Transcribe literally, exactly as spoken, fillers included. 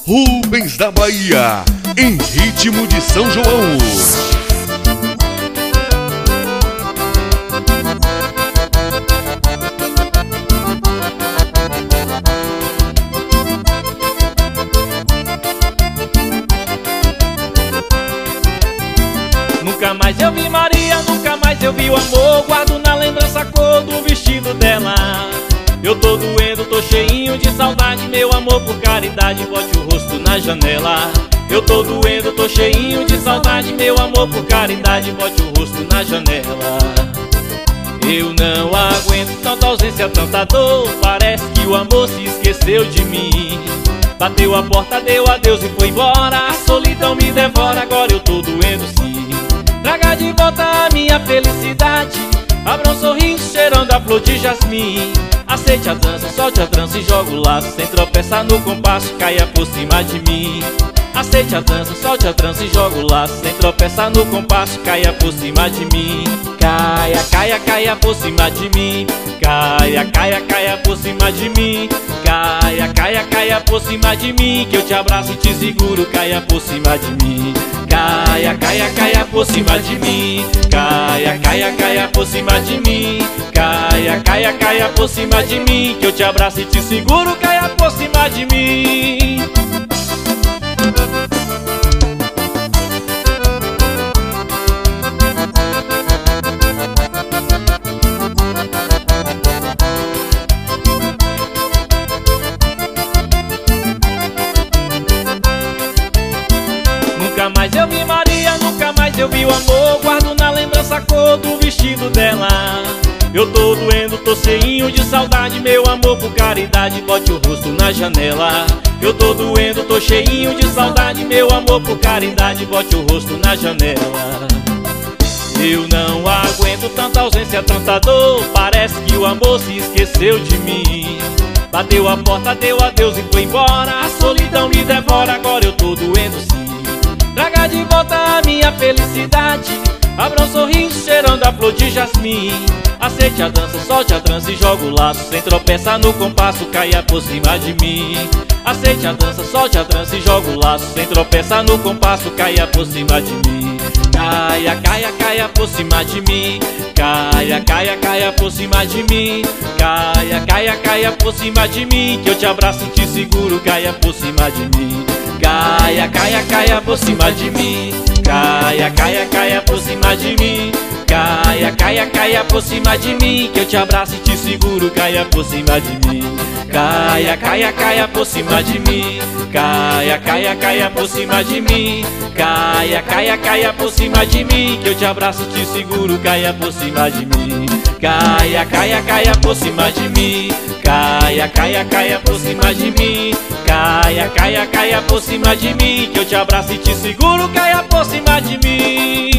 Rubens da Bahia, em ritmo de São João. Nunca mais eu vi Maria, nunca mais eu vi o amor. Guardo na lembrança a cor do vestido dela. Eu tô doendo, tô cheinho de saudade. Meu amor, por caridade, bote o rosto na janela. Eu tô doendo, tô cheinho de saudade. Meu amor, por caridade, bote o rosto na janela. Eu não aguento tanta ausência, tanta dor. Parece que o amor se esqueceu de mim. Bateu a porta, deu adeus e foi embora. A solidão me devora, agora eu tô doendo sim. Traga de volta a minha felicidade. Abra um sorriso cheirando a flor de jasmim. Aceite a dança, solte a trança e joga o laço. Sem tropeçar no compasso, caia por cima de mim. Aceite a dança, solte a trança e joga o laço. Sem tropeçar no compasso, caia por cima de mim. Caia, caia, caia por cima de mim. Caia, caia, caia por cima de mim. Caia, caia, caia por cima de mim. Que eu te abraço e te seguro, caia por cima de mim. Caia, caia, caia por cima de mim. Caia, caia, caia por cima de mim. Caia, caia, caia por cima de mim. Que eu te abraço e te seguro, caia por cima de mim. Nunca mais eu vi Maria, nunca mais eu vi o amor. Guardo na lembrança a cor do vestido dela. Eu tô doendo, tô cheinho de saudade. Meu amor, por caridade, bote o rosto na janela. Eu tô doendo, tô cheinho de saudade. Meu amor, por caridade, bote o rosto na janela. Eu não aguento tanta ausência, tanta dor. Parece que o amor se esqueceu de mim. Bateu a porta, deu adeus e foi embora. A solidão me devora, agora eu tô doendo sim. Traga de volta a minha felicidade. Abra um sorriso cheirando a flor de jasmim. Aceite a dança, solte a trança e joga o laço. Sem tropeçar no compasso, caia por cima de mim. Aceite a dança, solte a trança e joga o laço. Sem tropeçar no compasso, caia por cima de mim. Caia, caia, caia por cima de mim. Caia, caia, caia por cima de mim. Caia, caia, caia por cima de mim. Que eu te abraço e te seguro, caia por cima de mim. Caia, caia, caia por cima de mim. Caia, caia, caia por cima de mim. Caia, caia, caia por cima de mim. Que eu te abraço e te seguro, caia por cima de mim. Caia, caia, caia por cima de mim. Caia, caia, caia por cima de mim. Caia, caia, caia por cima de mim. Que eu te abraço e te seguro, caia por cima de mim. Caia, caia, caia por cima de mim. Caia, caia, caia por cima de mim. Caia, caia, caia por cima de mim. Que eu te abraço e te seguro, caia por cima de mim.